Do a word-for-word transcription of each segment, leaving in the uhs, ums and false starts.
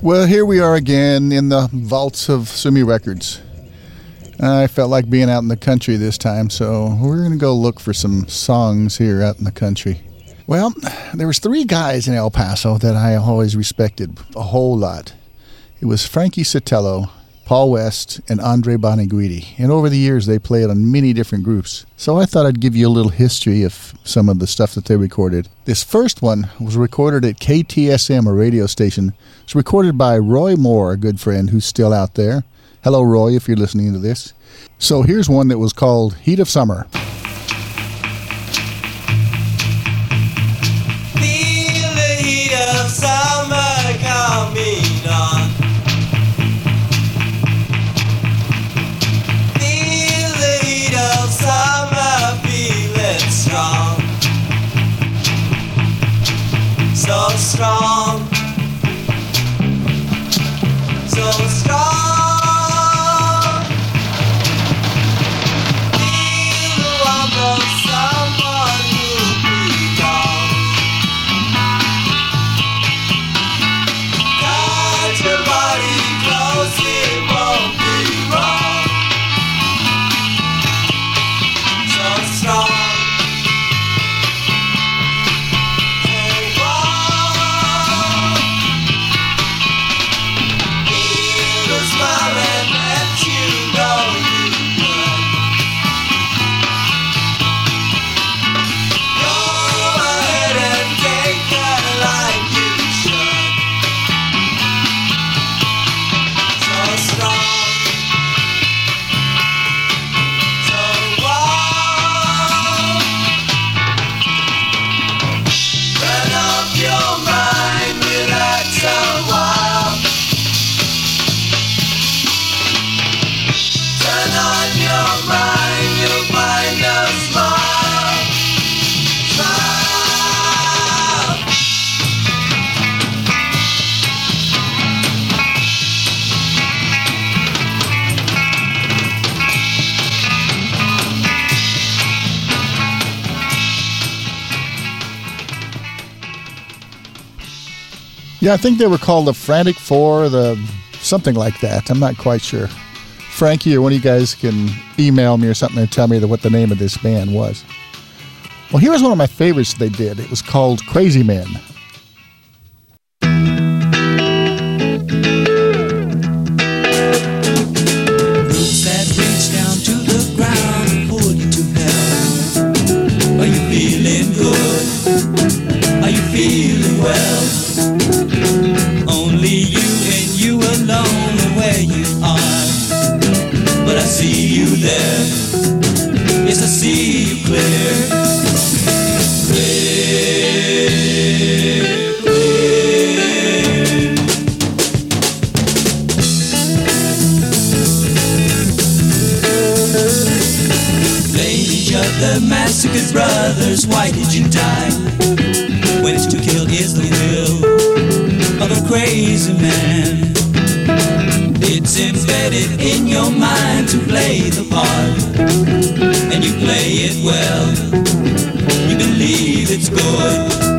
Well, here we are again in the vaults of Sumi Records. I felt like being out in the country this time, so we're going to go look for some songs here out in the country. Well, there was three guys in El Paso that I always respected a whole lot. It was Frankie Sotelo, Paul West, and Andre Boniguidi. And over the years, they played on many different groups. So I thought I'd give you a little history of some of the stuff that they recorded. This first one was recorded at K T S M, a radio station. It's recorded by Roy Moore, a good friend who's still out there. Hello, Roy, if you're listening to this. So here's one that was called Heat of Summer. Feel the heat of summer coming on. Feel the heat of summer feeling strong. So strong. So strong. Yeah, I think they were called the Frantic Four, the something like that. I'm not quite sure. Frankie or one of you guys can email me or something and tell me the, what the name of this band was. Well, here's one of my favorites they did. It was called Crazy Men. Roots that reach down to the ground and pull you to hell. Are you feeling good? Are you feeling well? Only you and you alone are where you are. But I see you there. Yes, I see you clear. Clear, clear. Blame each other, massacred brothers. Why did you die? When it's to kill is the will of a crazy man. It's embedded in your mind to play the part, and you play it well. You believe it's good.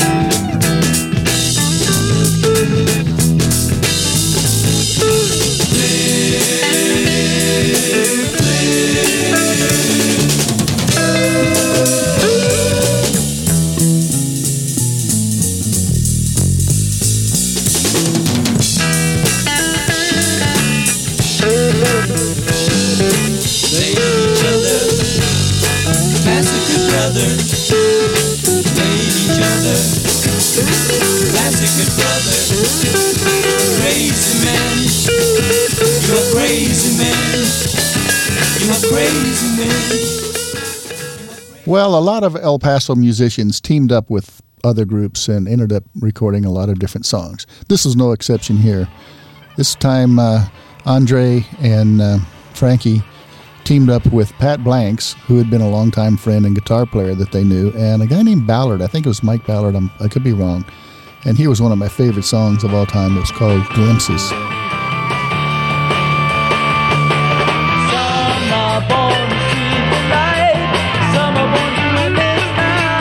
Well, a lot of El Paso musicians teamed up with other groups and ended up recording a lot of different songs. This is no exception here. This time, uh, Andre and uh, Frankie teamed up with Pat Blanks, who had been a longtime friend and guitar player that they knew, and a guy named Ballard. I think it was Mike Ballard. I'm, I could be wrong. And he was one of my favorite songs of all time. It was called Glimpses.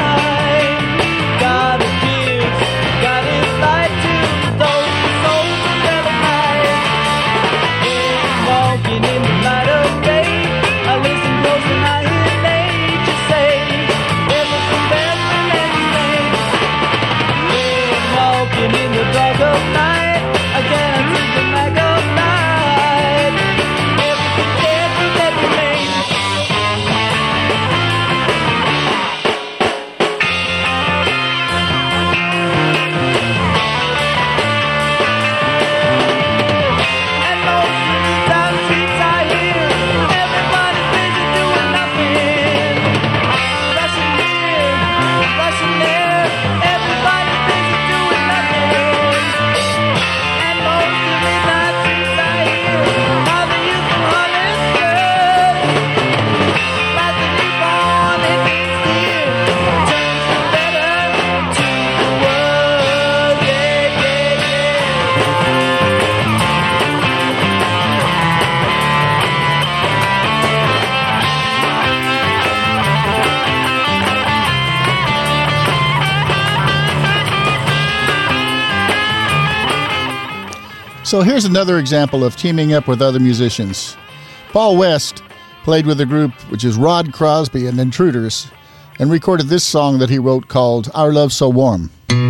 God is gives, God is light to those who sold So here's another example of teaming up with other musicians. Paul West played with a group which is Rod Crosby and Intruders and recorded this song that he wrote called Our Love So Warm.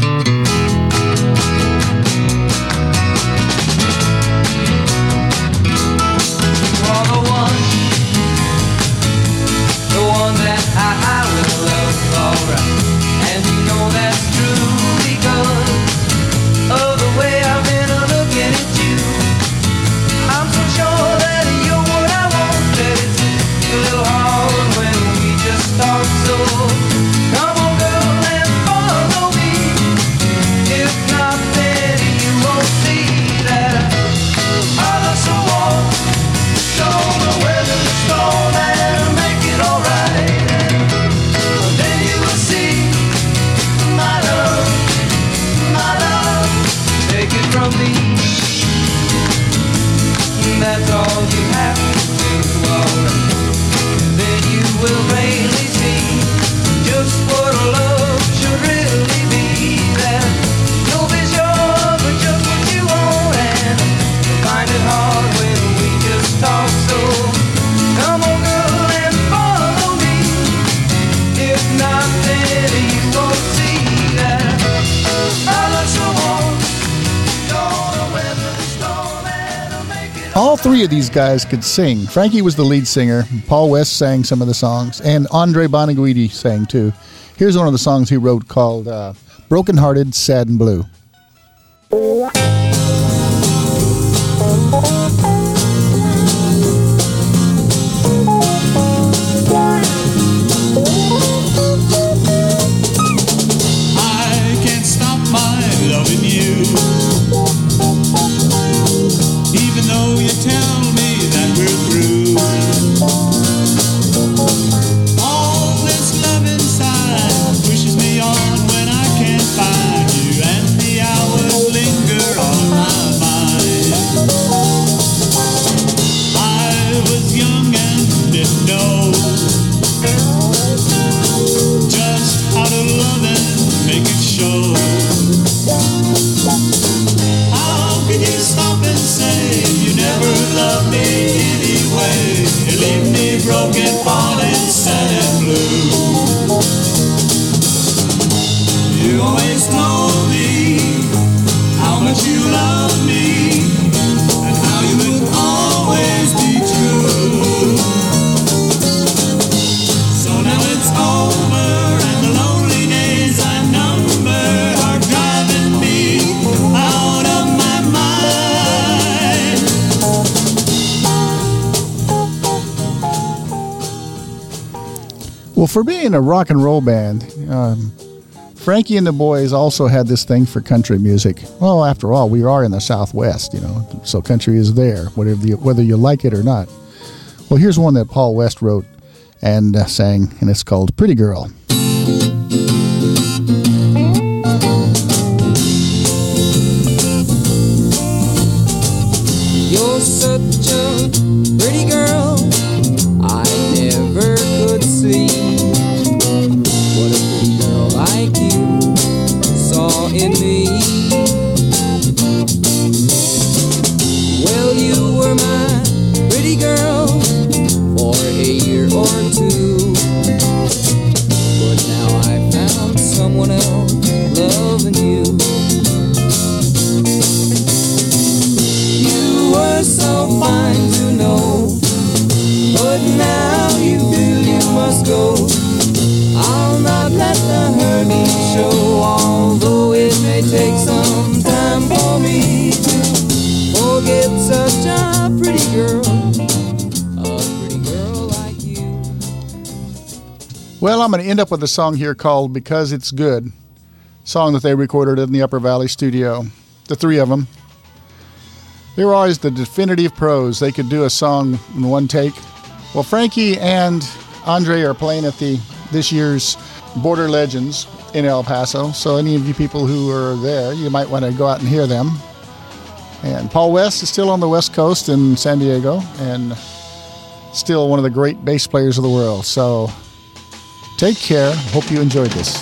All three of these guys could sing. Frankie was the lead singer. Paul West sang some of the songs. And Andre Bonaguidi sang too. Here's one of the songs he wrote called uh, Broken Hearted, Sad and Blue. I can't stop my loving you. Even though you tell me that we're through, all this love inside pushes me on when I can't find you, and the hours linger on my mind. I was young and didn't know just how to love and make it show. How can you stop and say you never loved me anyway? You leave me broken, hearted, sad and blue. You always told me how much you loved me and how you would always be true. So now it's over and the lonely days I number are driving me out of my mind. Well, for being a rock and roll band, um, Frankie and the Boys also had this thing for country music. Well, after all, we are in the Southwest, you know, so country is there, whatever you, whether you like it or not. Well, here's one that Paul West wrote and uh, sang, and it's called Pretty Girl. You're such a pretty girl, I never could see what a pretty girl like you saw in me. Well, you were my pretty girl for a year or two, but now I found someone else loving you. You were so fine to know, but now you feel you must go. I'll not let the hurting show, although it may take some time for me to forget such a pretty girl, a pretty girl like you. Well, I'm going to end up with a song here called Because It's Good, song that they recorded in the Upper Valley studio, the three of them. They were always the definitive pros. They could do a song in one take. Well, Frankie and Andre are playing at the this year's Border Legends in El Paso. So any of you people who are there, you might want to go out and hear them. And Paul West is still on the West Coast in San Diego and still one of the great bass players of the world. So take care. Hope you enjoyed this.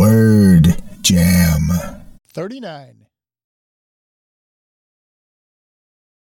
Word Jam. thirty-nine.